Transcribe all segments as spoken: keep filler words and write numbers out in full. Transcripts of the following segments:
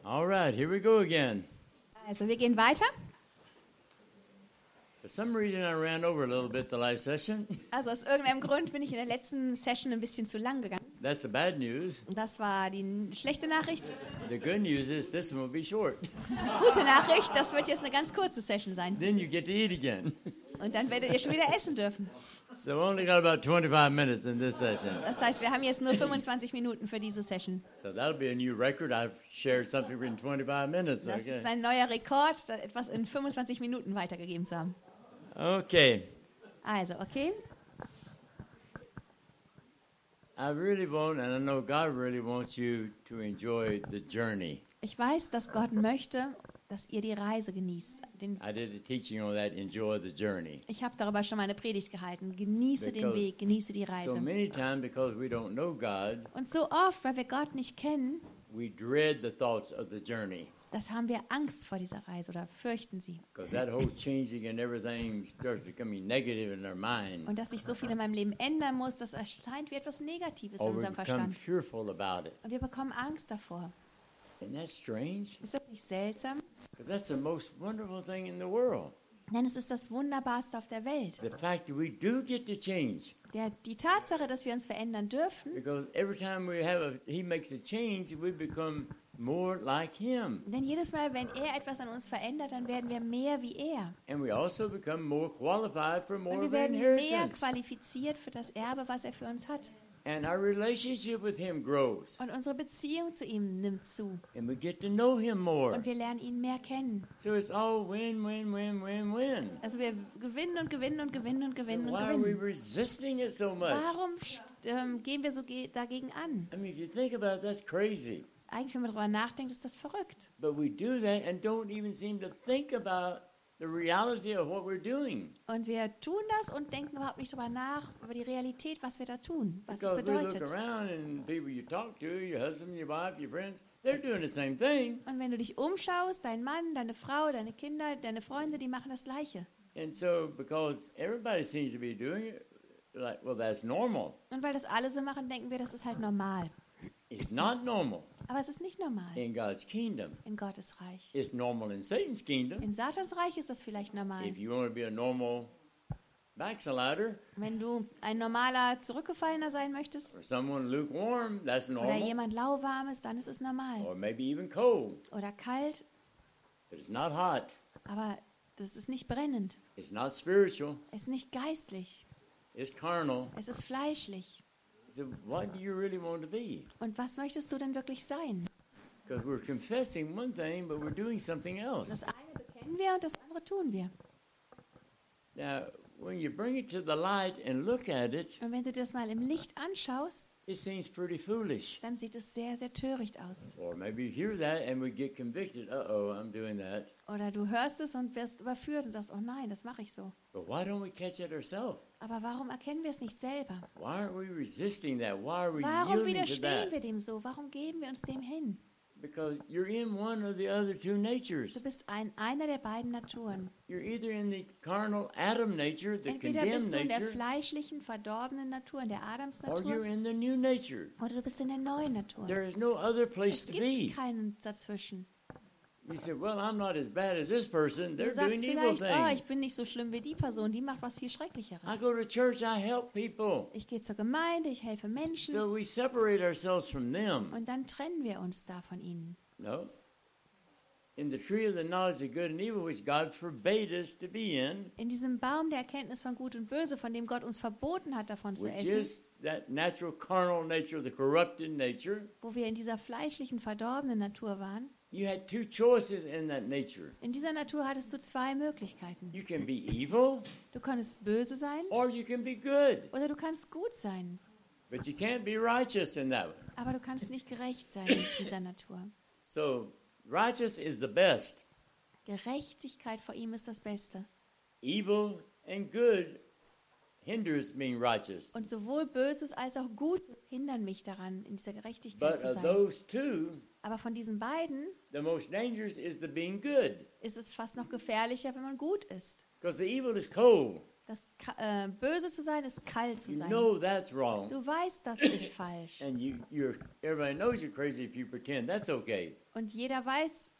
All right, here we go again. Also, wir gehen weiter. For some reason, I ran over a little bit the last session. Also, aus irgendeinem Grund bin ich in der letzten Session ein bisschen zu lang gegangen. That's the bad news. Und das war die n- schlechte Nachricht. The good news is this one will be short. Gute Nachricht, das wird jetzt eine ganz kurze Session sein. Then you get to eat again. Und dann werdet ihr schon wieder essen dürfen. So we only got about twenty-five minutes in this session. Das heißt, wir haben jetzt nur fünfundzwanzig Minuten für diese Session. So that'll be a new record. I've shared something in twenty-five minutes. Das ist Okay. mein neuer Rekord, da etwas in fünfundzwanzig Minuten weitergegeben zu haben. Okay. Also, okay. I really want, and I know God really wants you to enjoy the journey. Ich weiß, dass Gott möchte, dass ihr die Reise genießt. Den, I did a teaching on that, enjoy the journey. ich habe darüber schon mal eine Predigt gehalten. Genieße den Because Weg, genieße die So Reise. many times, because we don't know God, Und so oft, weil wir Gott nicht kennen, we dread the thoughts of the journey. das haben wir Angst vor dieser Reise oder fürchten sie. Because that whole changing and everything starts becoming negative in our mind. Und dass sich so viel in meinem Leben ändern muss, das erscheint wie etwas Negatives in Or we unserem become Verstand. fearful about it. Und wir bekommen Angst davor. Isn't that strange? Ist das nicht seltsam? Because that's the most wonderful thing in the world. Denn es ist das Wunderbarste auf der Welt. The fact that we do get to change. Der, die Tatsache, dass wir uns verändern dürfen, Because every time we have a, he makes a change, we become more like him. denn jedes Mal, wenn er etwas an uns verändert, dann werden wir mehr wie er. And we also become more qualified for more Und wir of werden mehr inheritance. qualifiziert für das Erbe, was er für uns hat. And our relationship with him grows. Und unsere Beziehung zu ihm nimmt zu. And we get to know him more. Und wir lernen ihn mehr kennen. So it's all win, win, win, win, win. Also wir gewinnen und gewinnen und gewinnen und So gewinnen und why are we gewinnen. resisting it so much? Warum ähm, gehen wir so ge dagegen an? I mean, if you think about it, that's crazy. Eigentlich, wenn man darüber nachdenkt, ist das verrückt. But we do that and don't even seem to think about the reality of what we're doing. Und wir tun das und denken überhaupt nicht darüber nach, über die Realität, was wir da tun, was es Because we look bedeutet. around and people you talk to, your husband, your wife, your friends, they're doing the same thing. Und wenn du dich umschaust, dein Mann, deine Frau, deine Kinder, deine Freunde, die machen das Gleiche. And so because everybody seems to be doing it, like, well, that's normal. Und weil das alle so machen, denken wir, das ist halt normal. It's not normal Aber es ist nicht normal in God's kingdom. in Gottes Reich. It's normal in Satan's kingdom. In Satans Reich ist das vielleicht normal. If you want to be a normal backslider Wenn du ein normaler Zurückgefallener sein möchtest or someone lukewarm, that's oder normal. jemand lauwarm ist, dann ist es normal. Or maybe even cold, Oder kalt, but it's not hot. aber das ist nicht brennend. It's not spiritual. Es ist nicht geistlich. It's carnal. Es ist fleischlich. So what do you really want to be? Und was möchtest du denn wirklich sein? Because we're confessing one thing, but we're doing something else. Das eine bekennen wir und das andere tun wir. Now, when you bring it to the light and look at it, Und wenn du das mal im Licht anschaust, it seems pretty foolish. dann sieht es sehr, sehr töricht aus. Or maybe you hear that and we get convicted. Uh-oh, I'm doing that. Oder du hörst es und wirst überführt und sagst, oh nein, das mache ich so. But why don't we catch it ourselves? Aber warum erkennen wir es nicht selber? Why aren't we resisting that? Why are we Warum yielding to widerstehen that? wir dem so? Warum geben wir uns dem hin? Because you're in one of the other two natures. Du bist ein, einer der beiden Naturen. You're either in the carnal Adam nature, the Entweder condemned bist du in der nature, fleischlichen, verdorbenen Natur, in der or you're Adamsnatur, in the new nature. oder du bist in der neuen Natur. There is no other place Es to gibt be. keinen dazwischen. You say, well, I'm not as bad as this person. Du They're sagst doing evil vielleicht, oh, ich things. bin nicht so schlimm wie die Person, die macht was viel I Schrecklicheres. go to church, I help people. Ich gehe zur Gemeinde, ich helfe Menschen So we separate ourselves from them. und dann trennen wir uns da von ihnen. No. In the tree of the knowledge of good and evil, which God forbade us to be in, In diesem Baum der Erkenntnis von Gut und Böse, von dem Gott uns verboten hat, davon zu which essen, is that natural carnal nature, the corrupted nature, wo wir in dieser fleischlichen, verdorbenen Natur waren, you had two choices in that nature. in dieser Natur hattest du zwei Möglichkeiten. You can be evil Du kannst böse sein or you can be good. oder du kannst gut sein. But you can't be righteous in that one. Aber du kannst nicht gerecht sein in dieser Natur. So righteous is the best. Gerechtigkeit vor ihm ist das Beste. Evil and good hinders being righteous. Und sowohl Böses als auch Gutes hindern mich daran, in dieser Gerechtigkeit But zu of sein. those two, Aber von diesen beiden the most dangerous is the being good. ist es fast noch gefährlicher, wenn man gut ist. Because the evil is cold. Das ka- äh, böse zu sein ist kalt zu You sein. know that's wrong. Du weißt, das ist falsch. And you, you're, everybody knows you're crazy if you pretend. That's okay. Und jeder weiß,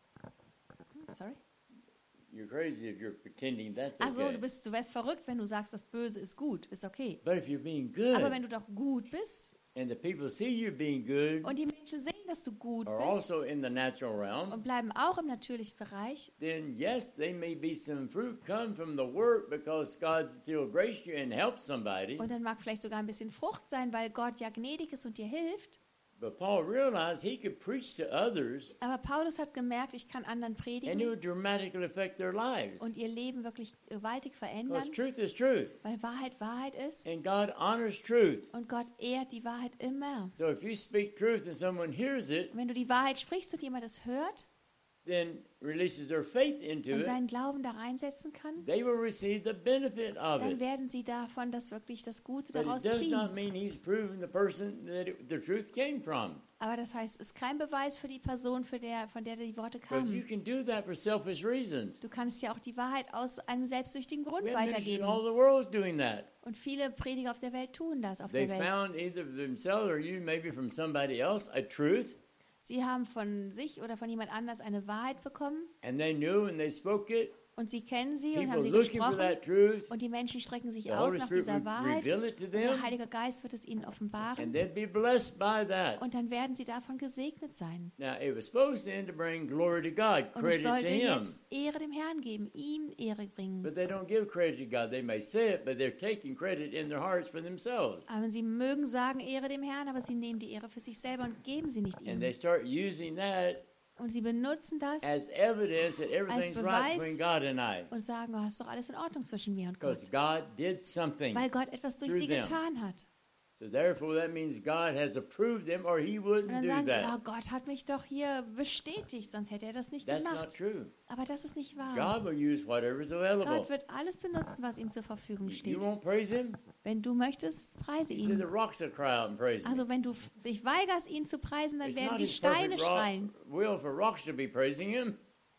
sorry. You're crazy if you're pretending. That's Also okay. du bist, du wärst verrückt, wenn du sagst, das Böse ist gut, ist okay. But if you're being Aber good wenn du doch gut bist and the people see you being good und die Menschen sehen, dass du gut are bist also in the natural realm, und bleiben auch im natürlichen Bereich, then yes, they may be some fruit come from the work because God still graced you and helped somebody. und dann mag vielleicht sogar ein bisschen Frucht sein, weil Gott ja gnädig ist und dir hilft. But Paul realized he could preach to others Aber Paulus hat gemerkt, ich kann anderen and it predigen would dramatically affect their lives. und ihr Leben wirklich gewaltig verändern, Because truth is truth. weil Wahrheit Wahrheit ist And God honors truth. und Gott ehrt die Wahrheit immer. So if you speak truth and someone hears it, Und wenn du die Wahrheit sprichst und jemand das hört then releases their faith into und it, seinen Glauben da reinsetzen kann, they will receive the benefit of dann it. werden sie davon das wirklich das Gute But daraus it does ziehen. not mean he's proven the person that it, the truth came from. Aber das heißt, es ist kein Beweis für die Person, für der, von der die Worte Because you kamen. can do that for selfish reasons. Du kannst ja auch die Wahrheit aus einem selbstsüchtigen Grund We have ministers weitergeben. all the world's doing that. Und viele Prediger auf der Welt tun das auf They der Welt. found either themselves or you, maybe from somebody else, a truth, Sie haben von sich oder von jemand anders eine Wahrheit bekommen and they knew and they spoke it. und sie kennen sie und People haben sie looking for gesprochen that truth. und die Menschen strecken sich The aus Holy nach Spirit dieser would Wahrheit reveal it to und der them, Heilige Geist wird es ihnen offenbaren and they'd be blessed by that. und dann werden sie davon gesegnet sein. Now, it was supposed then to bring glory to God, Und es credit to sollte Him. jetzt Ehre dem Herrn geben, ihm Ehre bringen. But they don't give credit to God. They may say it, but they're taking credit in their hearts for themselves. Aber sie mögen sagen Ehre dem Herrn, aber sie nehmen die Ehre für sich selber und geben sie nicht And they ihm. start using that Und sie benutzen das as evidence that everything's right Beweis. between God and I. und sagen, oh, ist doch alles in Ordnung zwischen mir und Because Gott. God did something. Weil Gott etwas durch through sie them. getan hat. So therefore that means God has approved them or He Und wouldn't dann do sagen sie, oh, that. Gott hat mich doch hier bestätigt, sonst hätte er das nicht That's not gemacht. true. Aber das ist nicht wahr. God will use whatever is available. Gott wird alles benutzen, was ihm zur Verfügung You steht. won't praise Him? Wenn du möchtest, preise He said the ihn. rocks will cry out and praise Him. Also wenn du f- dich weigerst, ihn zu preisen, dann It's werden not die His Steine perfect rock, schreien. will for rocks to be praising Him.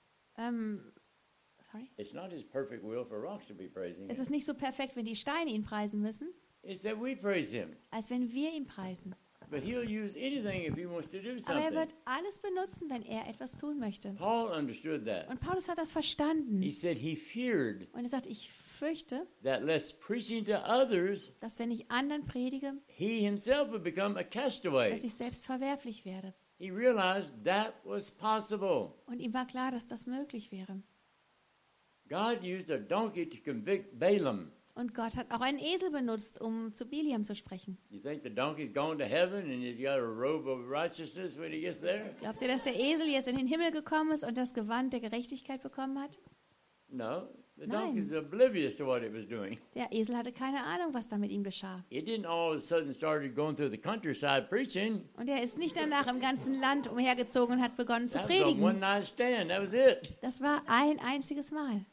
Ähm, sorry? It's not His perfect will for rocks to be praising Es Him. ist nicht so perfekt, wenn die Steine ihn preisen müssen, It's that we praise Him. als wenn wir ihn preisen. But He'll use anything if He wants to do Aber er something. wird alles benutzen, wenn er etwas tun möchte. Paul understood that. Und Paulus hat das verstanden. He said he feared Und er sagt, ich fürchte, that lest preaching to others, dass wenn ich anderen predige, he himself would become a castaway. dass ich selbst verwerflich werde. He realized that was possible. Und ihm war klar, dass das möglich wäre. God used a donkey to convict Balaam. Und Gott hat auch einen Esel benutzt, um zu Biliam zu sprechen. You think the donkey's gone to heaven and he's got a robe of righteousness when he gets there? Glaubt ihr, dass der Esel jetzt in den Himmel gekommen ist und das Gewand der Gerechtigkeit bekommen hat? No. The Nein. donkey's oblivious to what it was doing. Der Esel hatte keine Ahnung, was da mit ihm geschah. It didn't all of a sudden started going through the countryside preaching. Und er ist nicht danach im ganzen Land umhergezogen und hat begonnen zu That was a predigen. one-night stand. That was it. Das war ein einziges Mal.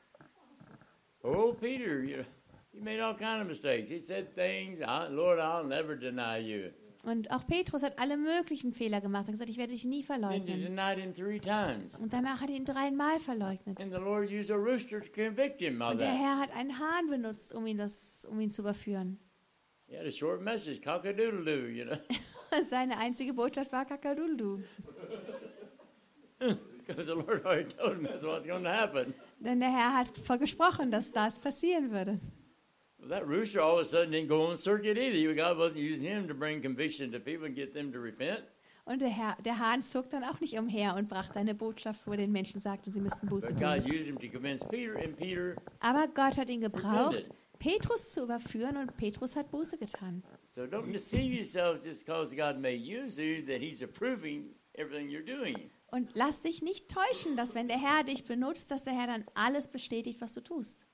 Oh, Peter, you, you made all kind of mistakes. He said things, "I- Lord, I'll never deny you. Und auch Petrus hat alle möglichen Fehler gemacht. Er hat gesagt, ich werde dich nie Then you verleugnen. denied him three times. Und danach hat er ihn dreimal verleugnet. And the Lord used a rooster to convict him of Und der that. Herr hat einen Hahn benutzt, um ihn, das, um ihn zu überführen. He had a short message, cock-a-doodle-doo, you know. Seine einzige Botschaft war Kakaduldu. Because the Lord already told him that's what's going to happen. Denn der Herr hat vorgesprochen, dass das passieren würde. Well, that rooster all of a sudden didn't go on circuit either. God wasn't using him to bring conviction to people and get them to repent. Und der, Herr, der Hahn zog dann auch nicht umher und brachte eine Botschaft, wo den Menschen sagte, sie müssten Buße But God tun. used him to convince Peter, and Peter. Aber Gott hat ihn gebraucht, Petrus zu überführen, und Petrus hat Buße getan. So don't deceive yourselves just because God may use you that He's approving everything you're doing. Und lass dich nicht täuschen, dass wenn der Herr dich benutzt, dass der Herr dann alles bestätigt, was du tust.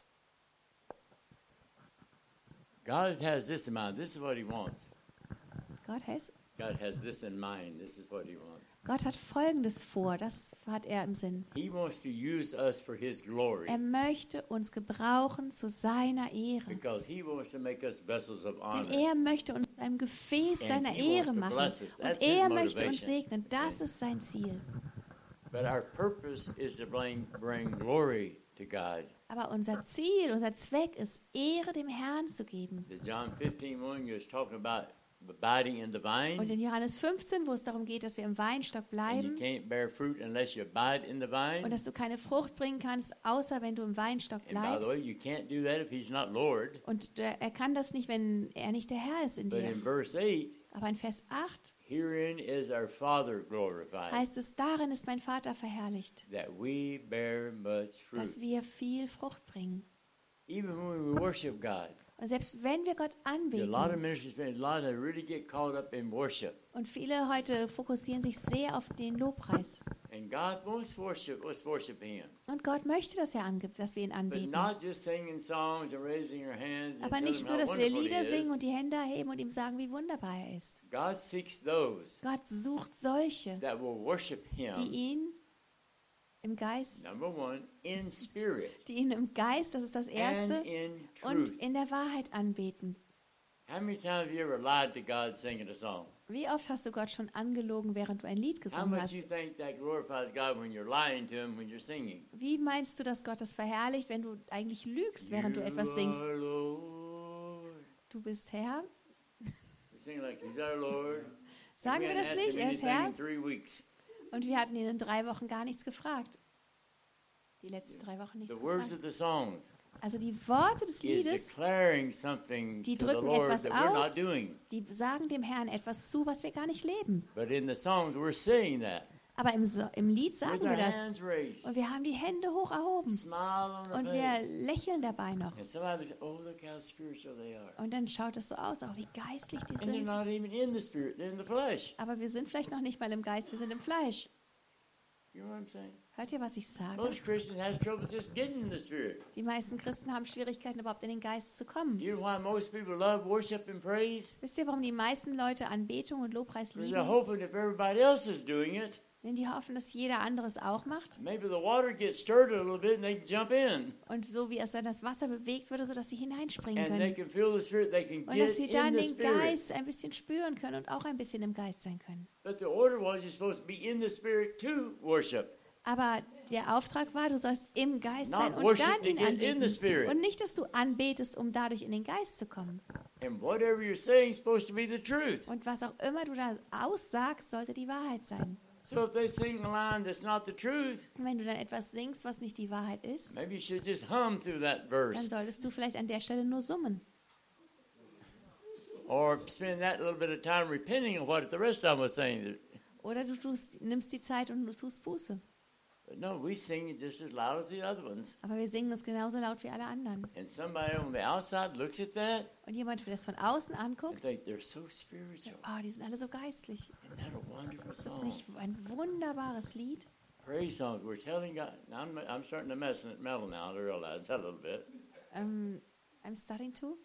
God has this in mind. This is what He wants. Gott, has, God has this in mind. This is what He wants. Gott hat Folgendes vor, das hat er im Sinn. He wants to use us for His glory Er möchte uns gebrauchen zu seiner Ehre. because He wants to make us vessels of Denn honor. er möchte uns ein Gefäß And seiner he wants Ehre to machen. bless us. Und That's his er möchte uns motivation. segnen. Das ist sein Ziel. But our purpose is to bring, bring glory to God. Aber unser Ziel, unser Zweck ist, Ehre dem Herrn zu geben. The John fifteen one, you was talking about abiding in the vine. Und in Johannes fünfzehn, wo es darum geht, dass wir im Weinstock And you bleiben can't bear fruit unless you abide in the vine. und dass du keine Frucht bringen kannst, außer wenn du im Weinstock And by the way, bleibst. you can't do that if he's not Lord. Und äh, er kann das nicht, wenn er nicht der Herr ist in But dir. in verse eight, Aber in Vers acht herein is our Father glorified, heißt es, darin ist mein Vater verherrlicht, that we bear much fruit. dass wir viel Frucht bringen. Even when we worship God, Und selbst wenn wir Gott a lot of anbeten, ministers, a lot that really get caught up in worship. und viele heute fokussieren sich sehr auf den Lobpreis. And God wants worship, let's worship Him. Und Gott möchte das ja, ange- dass wir ihn But anbeten. not just singing songs and raising our hands and Aber telling nicht him nur, how dass wir wonderful He Lieder singen is. und die Hände erheben und ihm sagen, wie wunderbar er ist. God seeks those Gott sucht solche, that will worship die Him, ihn im Geist, number one, in spirit die ihn im Geist, das ist das and Erste, in und truth. in der Wahrheit anbeten. How many times have you ever lied to God singing a song? Wie oft hast du Gott schon angelogen, während du ein Lied How gesungen much hast? you think that glorifies God when you're lying to Him when you're singing? Wie meinst du, dass Gott das verherrlicht, wenn du eigentlich lügst, während du You etwas singst? are Lord. Du bist Herr? We sing like He's our Lord. Sagen we wir hadn't das asked nicht? Him Er ist anything Herr? in three weeks. Und wir hatten ihn in drei Wochen gar nichts gefragt. Die letzten drei Wochen nichts The words gefragt. of the songs Also die Worte des is Liedes, declaring something die to the drücken Lord etwas that we're aus. not doing. die sagen dem Herrn etwas zu, was wir gar nicht leben. But in the songs, we're saying that. Aber im, so im Lied With sagen our wir das. hands raised, Und wir haben die Hände hoch erhoben. smile on Und our wir face. lächeln dabei noch. And somebody says, oh, look how spiritual they are. Und dann schaut es so aus, auch wie geistlich die And they're sind. not even in the spirit, they're in the flesh. Aber wir sind vielleicht noch nicht mal im Geist, wir sind im Fleisch. You know what I'm saying? Hört ihr, was ich sage? Most Christians have trouble just getting in the spirit. Die meisten Christen haben Schwierigkeiten, überhaupt in den Geist zu kommen. You know why most people love worship and praise? Wisst ihr, warum die meisten Leute Anbetung und Lobpreis Because they're lieben? hoping if everybody else is doing it, Denn die hoffen, dass jeder andere es auch macht. maybe the water gets stirred a little bit and they can jump in. Und so wie es dann das Wasser bewegt würde, sodass sie hineinspringen And they können. can feel the spirit, they can Und get dass sie in dann the den spirit. Geist ein bisschen spüren können und auch ein bisschen im Geist sein können. But the order was you're supposed to be in the spirit to worship. Aber der Auftrag war, du sollst im Geist Not sein und worship dann to ihn get in the anbeten. spirit. Und nicht, dass du anbetest, um dadurch in den Geist zu kommen. And whatever you're saying is supposed to be the truth. Und was auch immer du da aussagst, sollte die Wahrheit sein. So if they sing a line that's not the truth, Und wenn du dann etwas singst, was nicht die Wahrheit ist, maybe you should just hum through that dann verse. solltest du vielleicht an der Stelle nur summen. Or spend that little bit of time repenting of what the rest of them was saying. Oder du tust, nimmst die Zeit und du tust Buße. But no, we sing it just as loud as the other ones. Aber wir singen es genauso laut wie alle anderen. And somebody on the outside looks at that Und jemand, der das von außen and anguckt, think they're so spiritual. oh, die sind alle so geistlich. Isn't that a wonderful Ist das song? nicht ein wunderbares Lied? Praise songs. We're telling God. Now I'm, I'm starting to mess it metal now. I realize that a little bit. Um, I'm starting to.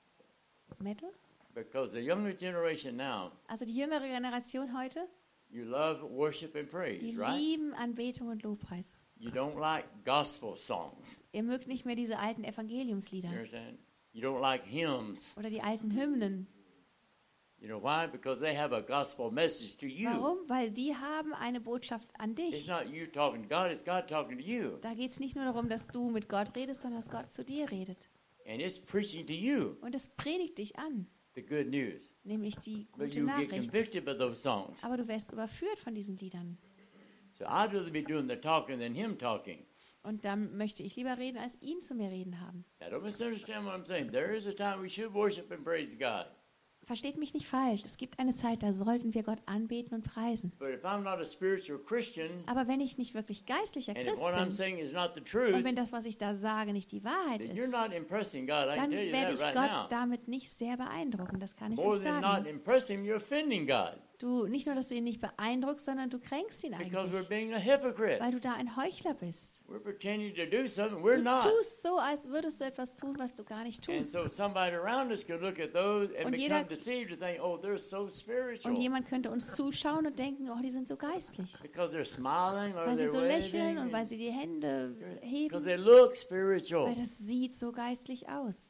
Metal? Because the younger generation now, Also die jüngere Generation heute, you love worship and die praise, right? lieben Anbetung und Lobpreis. You don't like gospel songs. Ihr mögt nicht mehr diese alten You Evangeliumslieder understand? You don't like hymns. oder die alten Hymnen. You know why? Because they have a gospel message to you. Warum? Weil die haben eine Botschaft an It's dich. not you talking to God, it's God talking to you. Da geht es nicht nur darum, dass du mit Gott redest, sondern dass Gott zu dir redet. And it's preaching to you Und es predigt dich an, the good news. nämlich die But gute you get Nachricht. convicted by those songs. Aber du wirst überführt von diesen Liedern. So I'd rather be doing the talking than him talking. Und dann möchte ich lieber reden, als ihn zu mir reden haben. Now don't misunderstand what I'm saying. There is a time we should worship and praise God. Versteht mich nicht falsch. Es gibt eine Zeit, da sollten wir Gott anbeten und preisen. But if I'm not a spiritual Christian, Aber wenn ich nicht wirklich geistlicher and if Christ what I'm bin saying is not the und truth, wenn das, was ich da sage, nicht die Wahrheit then you're ist, not impressing God. I can dann tell you werde that ich right Gott now. damit nicht sehr beeindrucken. Das kann ich More euch than not sagen. impressing, you're offending God Du, nicht nur, dass du ihn nicht beeindruckst, sondern du kränkst ihn because we're eigentlich, being a hypocrite. weil du da ein Heuchler bist. We're pretending to do something we're Du not. tust so, als würdest du etwas tun, was du gar nicht And tust. so somebody around us could look at those and Und become jeder- deceived and think, oh, they're so spiritual. Und jemand könnte uns zuschauen und denken, oh, die sind so geistlich. Because they're smiling or Weil sie they're so lächeln und weil waving. sie die Hände Because heben, they look spiritual. weil das sieht so geistlich aus.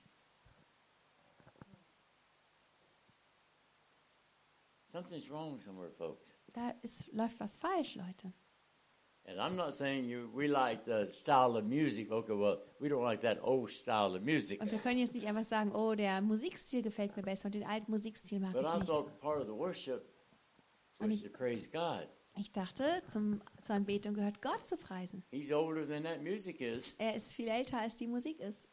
Something's wrong somewhere, folks. Da ist, läuft was falsch, Leute. And I'm not saying you we like the style of music. Okay, well, we don't like that old style of music. Und wir können jetzt nicht einfach sagen, oh, der Musikstil gefällt mir besser und den alten Musikstil mag But ich I nicht. thought part of the worship Und was ich- to praise God. Ich dachte, zum, zur Anbetung gehört Gott zu preisen. He's older than that music is. Er ist viel älter, als die Musik ist.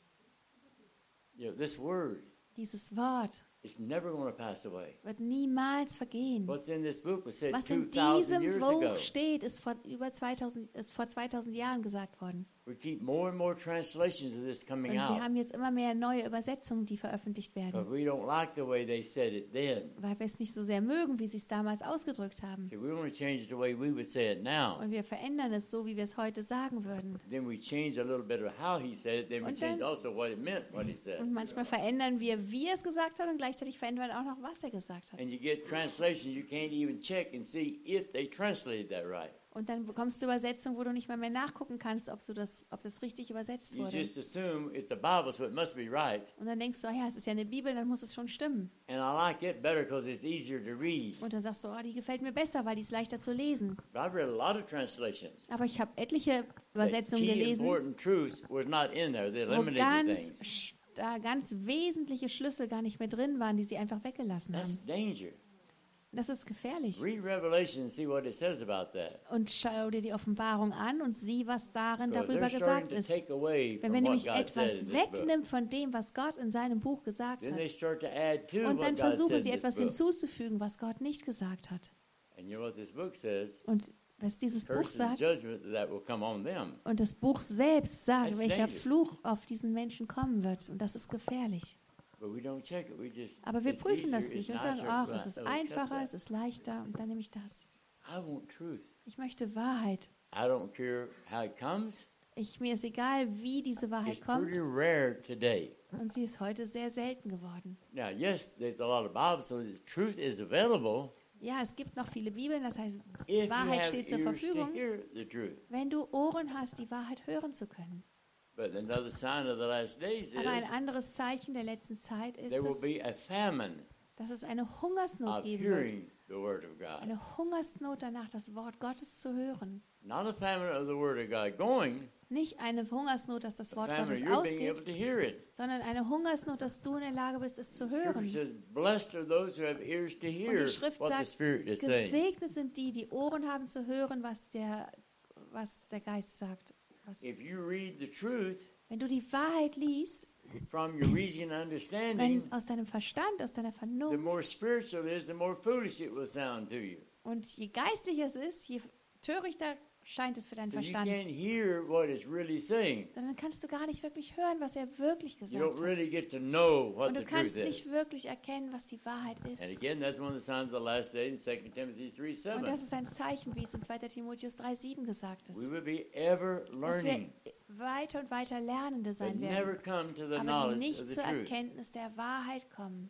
You know, this word Dieses Wort is never going to pass away. wird niemals vergehen. What's in this book was said Was two in thousand diesem years ago. Buch steht, ist vor über zweitausend, ist vor zweitausend Jahren gesagt worden. We keep more and more translations of this Und coming wir out. haben jetzt immer mehr neue Übersetzungen, die veröffentlicht But werden, we don't like the way they said it then. weil wir es nicht so sehr mögen, wie sie es damals ausgedrückt haben. See, we want to change it the way we would say it now. Und wir verändern es so, wie wir es heute sagen würden. Then we change a little bit of how he said it. Then we Und change dann- also what it meant, what he said. Und manchmal verändern wir, wie er es gesagt hat, und gleichzeitig verändern wir auch noch, was er gesagt hat. And you get translations, you can't even check and see if they translated that right. Und dann bekommst du Übersetzungen, wo du nicht mal mehr nachgucken kannst, ob, du das, ob das richtig übersetzt You wurde. just assume it's a Bible, so it must be right. Und dann denkst du, oh ja, es ist ja eine Bibel, dann muss es schon stimmen. And I like it better because it's easier to read. Und dann sagst du, oh, die gefällt mir besser, weil die ist leichter zu lesen. But I've read a lot of translations. Aber ich habe etliche that Übersetzungen key gelesen, important truths was not in there. They wo eliminated ganz, things. sch- da ganz wesentliche Schlüssel gar nicht mehr drin waren, die sie einfach weggelassen That's haben. danger. Das ist gefährlich. Read Revelation and see what it says about that. Und schau dir die Offenbarung an und sieh, was darin Because darüber they're gesagt starting to ist. take away Wenn from man what nämlich God said etwas in this book. wegnimmt von dem, was Gott in seinem Buch gesagt Then they hat, start to add to und what dann God said versuchen sie in etwas this book. hinzuzufügen, was Gott nicht gesagt hat. And you know what this book says? Und was dieses Buch Curse and sagt, judgment that will come on them. und das Buch selbst sagt, That's welcher dangerous. Fluch auf diesen Menschen kommen wird. Und das ist gefährlich. But we don't check it. We just, Aber wir it's prüfen easier, das it's nicht und sagen, nicer, ach, but es ist I'll accept einfacher, that. es ist leichter und dann nehme ich das. I want truth. Ich möchte Wahrheit. I don't care how it comes. Ich, mir ist egal, wie diese Wahrheit It's pretty kommt, rare today. und sie ist heute sehr selten geworden. Now, yes, there's a lot of Bibles, so the truth is available Ja, es gibt noch viele Bibeln, das heißt, if you Wahrheit have steht zur ears to Verfügung, hear the truth. wenn du Ohren hast, die Wahrheit hören zu können. But another sign of the last days is Aber ein anderes Zeichen der letzten Zeit ist, there will dass, be a famine dass es eine Hungersnot of geben wird. hearing the word of God. Eine Hungersnot danach, das Wort Gottes zu hören. Not a famine of the word of God going, Nicht eine Hungersnot, dass das a Wort famine Gottes of your being able ausgeht, to hear it. sondern eine Hungersnot, dass du in der Lage bist, es zu Scripture hören. says, blessed are those who have ears to Und hear die Schrift what the sagt, Spirit is saying. gesegnet sind die, die Ohren haben zu hören, was der, was der Geist sagt. Was, If you read the truth wenn du die Wahrheit liest, from your reason and understanding, wenn aus deinem Verstand, aus deiner the Vernunft, more spiritual it is, the more foolish it will sound to you. und je geistlicher es ist, je törichter scheint es für deinen So you Verstand. can't hear what it's really saying. Dann kannst du gar nicht wirklich hören, was er wirklich You gesagt don't hat. really get to know what Und the du truth kannst is. nicht wirklich erkennen, was die Wahrheit And ist. again, that's one of the signs of the last days in Second Timothy three Und seven. das ist ein Zeichen, wie es in zweiter Timotheus drei sieben gesagt We ist. will be ever Dass wir learning, weiter und weiter Lernende but sein never werden, come to the aber die knowledge of nicht the zur truth. Erkenntnis der Wahrheit kommen.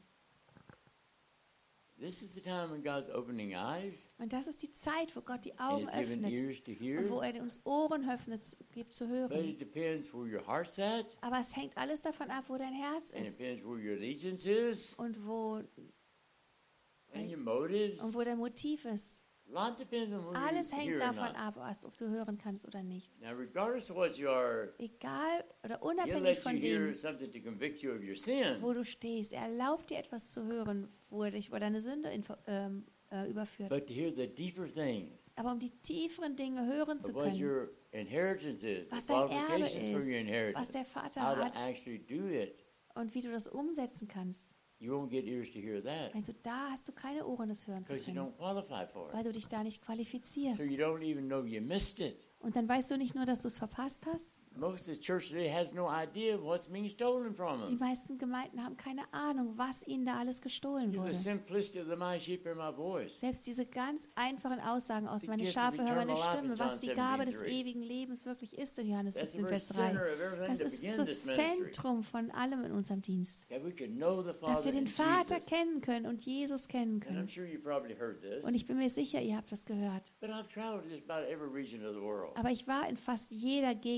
This is the time when God's opening eyes Und das ist die Zeit, wo Gott die and Augen He's given öffnet ears to und hear. wo er uns Ohren öffnet, gibt zu But hören. it depends where your heart's at, Aber es hängt alles davon ab, wo dein Herz and it ist depends where your allegiance is, und wo, and your motives. und wo dein Motiv ist. A lot depends on whether Alles you hängt hear or davon not. ab, was- ob du hören kannst oder nicht. Now, regardless of what you are, Egal oder He'll unabhängig let you von hear dem, something to convict you of your sin. wo du stehst. Er erlaubt dir etwas zu hören, wo er dich vor deine Sünde info- ähm, äh, überführt. But to hear the deeper things Aber um die tieferen Dinge hören zu of what können, your inheritance is, the was dein Erbe qualifications for your ist, was inheritance, der Vater how to hat actually do it, und wie du das umsetzen kannst, you won't get ears to hear that wenn du da hast, du keine Ohren, das hören zu because you können, don't qualify for weil it. du dich da nicht qualifizierst. So you don't even know you missed it. Und dann weißt du nicht nur, dass du es verpasst hast. Most of the church today has no idea what's being stolen from Die them. meisten Gemeinden haben keine Ahnung, was ihnen da alles gestohlen The wurde. simplicity of the my sheep hear my voice. Selbst diese ganz einfachen Aussagen aus The meine gift of Schafe hören meine eternal life in Stimme, was John die Gabe des seventeen three. ewigen Lebens wirklich ist in Johannes That's the siebzehn, very Vers drei. center of everything Das that ist begins das this ministry. Zentrum von allem in unserem Dienst. That we can know the Dass Father wir den and Vater Jesus. kennen können und Jesus kennen And I'm können. sure you probably heard this. Und ich bin mir sicher, ihr habt das gehört. But I've traveled just about every region of the world. Aber ich war in fast jeder Gegend dieser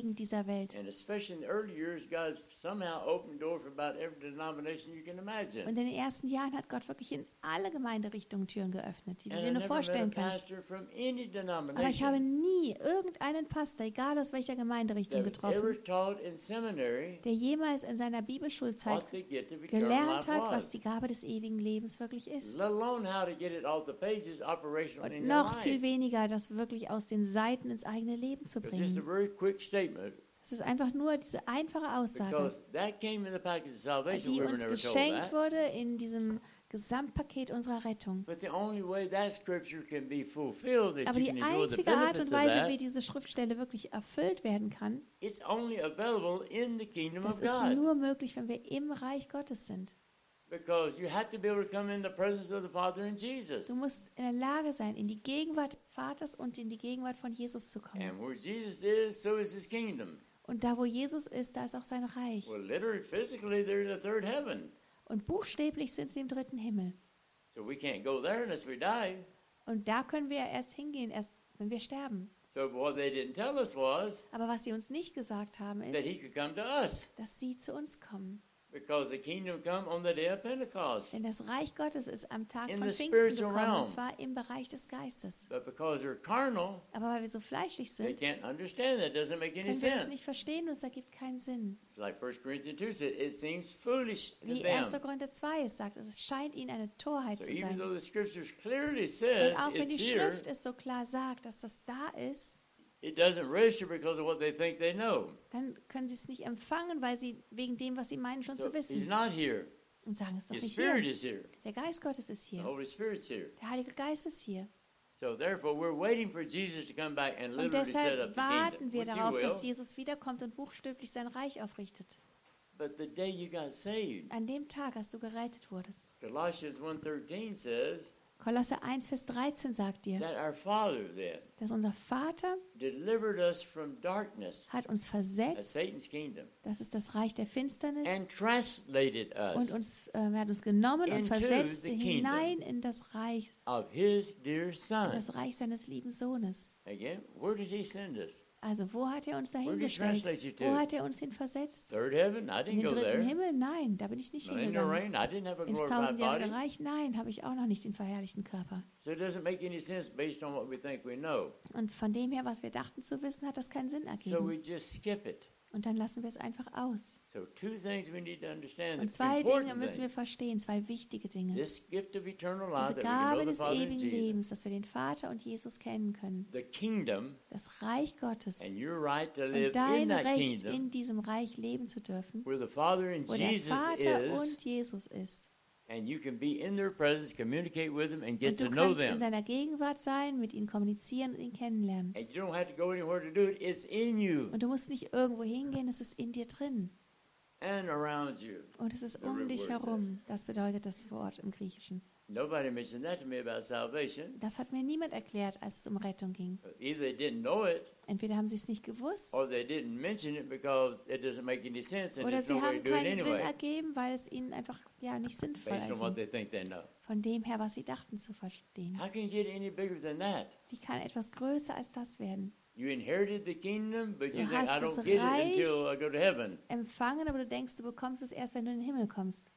dieser Welt. And especially in the early years, God somehow opened doors for about every denomination you can imagine. Und in den ersten Jahren hat Gott wirklich in alle Gemeinderichtungen Türen geöffnet, die du And dir I nur never met a vorstellen kannst. pastor from any Aber ich habe denomination nie irgendeinen Pastor, egal aus welcher Gemeinderichtung, that was getroffen, ever taught in seminary der jemals in seiner Bibelschulzeit what the gift of eternal gelernt life hat, was was. die Gabe des ewigen Lebens wirklich ist. Let alone how to get it off the pages operational in Und your noch viel life. weniger, das wirklich aus den Seiten ins eigene Leben zu It's just a bringen. very quick statement Es ist einfach nur diese einfache Aussage, because that came in the package of salvation. die We were uns never told geschenkt that. wurde in diesem Gesamtpaket unserer Rettung. But the only way that scripture can be fulfilled, that Aber you die can enjoy the einzige Art benefits und of Weise, that, wie diese Schriftstelle wirklich erfüllt werden kann, it's only available in the kingdom das of ist God. nur möglich, wenn wir im Reich Gottes sind. Because you have to be able to come in the presence of the Father and Jesus. Du musst in der Lage sein, in die Gegenwart des Vaters und in die Gegenwart von Jesus zu kommen. And where Jesus is, so is his kingdom. Und da, wo Jesus ist, da ist auch sein Reich. Well, literally, physically, there's a third heaven. Und buchstäblich sind sie im dritten Himmel. So we can't go there unless we die. Und da können wir erst hingehen, erst wenn wir sterben. So what they didn't tell us was Aber was sie uns nicht gesagt haben, that ist, he could come to us. dass sie zu uns kommen. Because the kingdom come on the day of Pentecost. Denn das Reich Gottes ist am Tag In von the Pfingsten spiritual gekommen, realm. und zwar im Bereich des Geistes. But because they're carnal, Aber weil wir so fleischlich they sind, can't understand that. It doesn't make any können wir das sense. nicht verstehen und es ergibt keinen Sinn. It's like First Corinthians two said, it seems foolish to Wie them. erster Korinther zwei es sagt, es scheint ihnen eine Torheit So zu even sein. though the scriptures clearly Und says auch wenn it's die here, Schrift es so klar sagt, dass das da ist, it doesn't register because of what they think they know. dann können sie es nicht empfangen, weil sie wegen dem, was sie meinen, schon So zu he's wissen. not here. Und sagen, es ist doch His nicht spirit hier. is here. Der Geist Gottes ist The hier. Holy Spirit's here. Der Heilige Geist ist hier. So therefore, we're waiting for Jesus to come back and Und literally set up deshalb the warten kingdom, wir which he darauf, dass will. Jesus wiederkommt und buchstäblich sein Reich aufrichtet. But the day you got saved, An dem Tag, als du gerettet wurdest. Colossians one thirteen says Kolosser eins, Vers dreizehn sagt dir, that our Father then dass unser Vater delivered us from darkness, hat uns that's versetzt, Satan's kingdom, das ist das Reich der Finsternis, and translated und us uns, äh, er hat uns genommen und into versetzt the kingdom hinein in das Reich, of his dear in Son. das Reich seines lieben Sohnes. Again, where did he send us? Also wo hat er uns Where did he dahingestellt? translate you Wo to? hat er uns hin versetzt? Third heaven? I In didn't den go dritten there. Himmel? Nein, da bin ich nicht Millennial hingegangen. reign? I didn't have a Ins glorified tausendjährige body. Reich? Nein, habe ich auch noch nicht den verherrlichten Körper. So it doesn't make any sense based on what we think we know. Und von dem her, was wir dachten zu wissen, hat das keinen Sinn So ergeben. we just skip it. Und dann lassen wir es einfach aus. So two things we need to understand. Und The zwei Dinge important müssen wir thing. verstehen, zwei wichtige Dinge. This gift of eternal life Diese that we can Gabe know the des Father and ewigen Jesus. Lebens, dass wir den Vater und Jesus kennen können. The kingdom Das Reich Gottes. and your right to Und live in dein that Recht, kingdom in diesem Reich leben zu dürfen, where the Father and wo der Jesus Vater is, und Jesus ist. and you can be in their presence, communicate with them, and Und get du to know kannst in them. seiner Gegenwart sein, mit ihm kommunizieren und ihn kennenlernen. And you don't have to go anywhere to do it. It's in you Und du musst nicht irgendwo hingehen, es ist in dir drin. and around you. Und es ist The um root dich word herum. Das bedeutet das Wort im Griechischen. Nobody mentioned that to me about salvation. Das hat mir niemand erklärt, als es um Rettung ging. Either they didn't know it, Entweder haben sie es nicht gewusst or they didn't mention it because it doesn't make any sense and oder there's sie no way haben to do it keinen Sinn anyway, ergeben, weil es ihnen einfach ja nicht sinnvoll based on what erging. they think they know. Von dem her, was sie dachten zu verstehen. How can you get any bigger than that? Wie kann etwas größer als das werden? You inherited the kingdom, but Du you think, hast I das don't get it Reich until I go to heaven. Empfangen, aber du denkst, du bekommst es erst, wenn du in den Himmel kommst.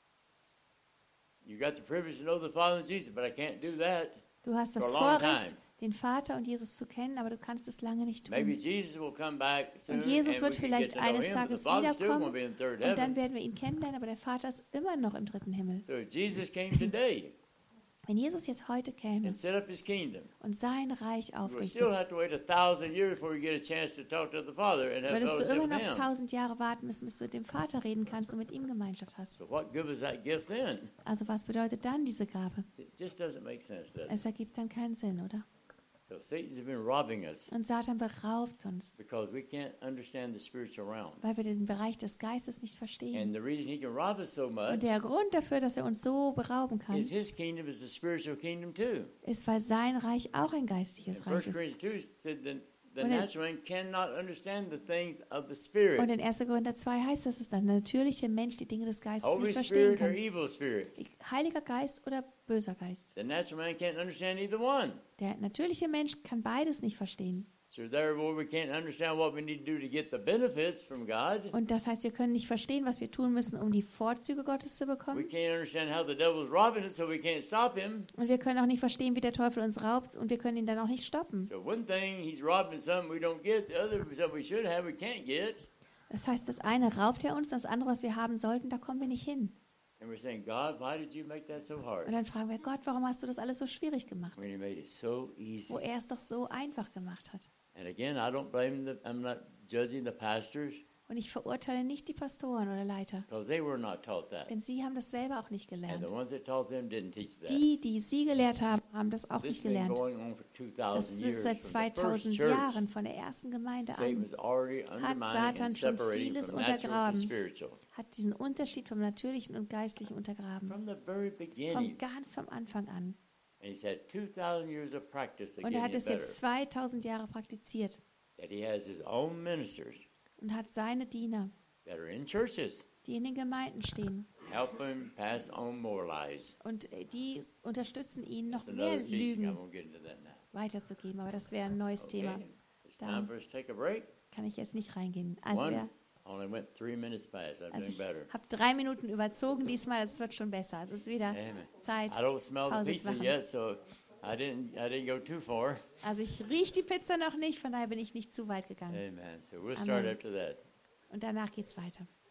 You got the privilege to know the Father and Jesus, but I can't do that. Du hast das For a long Vorrecht, time. den Vater und Jesus zu kennen, aber du kannst es lange nicht Maybe tun. Jesus will come back soon, Und Jesus and wird we can vielleicht get to know eines him, but the Tages Father still wiederkommen won't be in third und dann heaven. werden wir ihn kennenlernen, aber der Vater ist immer noch im dritten Himmel. So if Jesus came today Wenn Jesus jetzt heute käme and set up his kingdom, und sein Reich you will still aufrichtet, have to wait a thousand years before you get a chance to talk to the Father and have würdest du fellowship immer with noch him. tausend Jahre warten müssen, bis du mit dem Vater reden kannst und mit ihm Gemeinschaft hast. So what good is that gift then? Also was bedeutet dann diese Gabe? It just doesn't make sense, does it? Es ergibt dann keinen Sinn, oder? So Satan's been robbing us Und Satan beraubt uns, because we can't understand the spiritual realm. weil wir den Bereich des Geistes nicht And verstehen. the reason he can rob us so much Und der Grund dafür, dass er uns so berauben kann, is his kingdom is a spiritual kingdom too. ist, weil sein Reich auch ein And geistliches Reich First ist. Corinthians two said that the Und in- natural man cannot understand the things of the spirit. Und in erster Korinther zwei heißt das, dass der natürliche Mensch die Dinge des Geistes Holy nicht verstehen Spirit or kann. evil spirit. Heiliger Geist oder böser Geist. The natural man can't understand either one. Der natürliche Mensch kann beides nicht verstehen. So therefore we can't understand what we need to do to get the benefits from God. Und das heißt, wir können nicht verstehen, was wir tun müssen, um die Vorzüge Gottes zu We bekommen. can't understand how the devil's robbing us, so we can't stop him. Und wir können auch nicht verstehen, wie der Teufel uns raubt, und wir können ihn dann auch nicht stoppen. So one thing, he's robbing something we don't get. The other, something we should have, we can't get. Das heißt, das eine raubt er uns, das andere, was wir haben sollten, da kommen wir nicht hin. And we're saying, God, why did you make that so hard? Und dann fragen wir, Gott, warum hast du das alles so schwierig gemacht? When you made it so easy. Wo er es doch so einfach gemacht hat. And again, I don't blame the, I'm not judging the pastors, Und ich verurteile nicht die Pastoren oder Leiter, because they were not taught that. denn sie haben das selber auch nicht And gelernt. the ones that taught them didn't teach that. Die, die sie gelehrt haben, haben das auch This nicht has been gelernt. going on for two Das thousand years. ist seit From the first zweitausend church, Jahren von der ersten Gemeinde Satan an. was already undermining Satan and schon separating vieles from natural untergraben. and spiritual. Hat diesen Unterschied vom Natürlichen und Geistlichen untergraben. From the very Von beginning. ganz vom Anfang an. And he's had two thousand years of practice to Und get er hat him es better. jetzt zweitausend Jahre praktiziert That he has his own ministers und hat seine Diener, that are in churches, die in den Gemeinden stehen. help him pass on more lies. Und äh, die unterstützen ihn, noch That's mehr another teaching. I Lügen won't get into that now. weiterzugeben. Aber das wäre ein neues Thema. Okay. It's Da time for us to take a break. kann ich jetzt nicht reingehen. Also, One. wir, Only went three minutes past. I'm also doing ich better. habe drei Minuten überzogen diesmal. Es wird schon besser. Es ist wieder Amen. Zeit. I don't smell the Pause pizza machen. yet, so I didn't. I didn't go too far. Also ich rieche die Pizza noch nicht, von daher bin ich nicht zu weit gegangen. Amen. So we'll start Amen. after that. Und danach geht's weiter.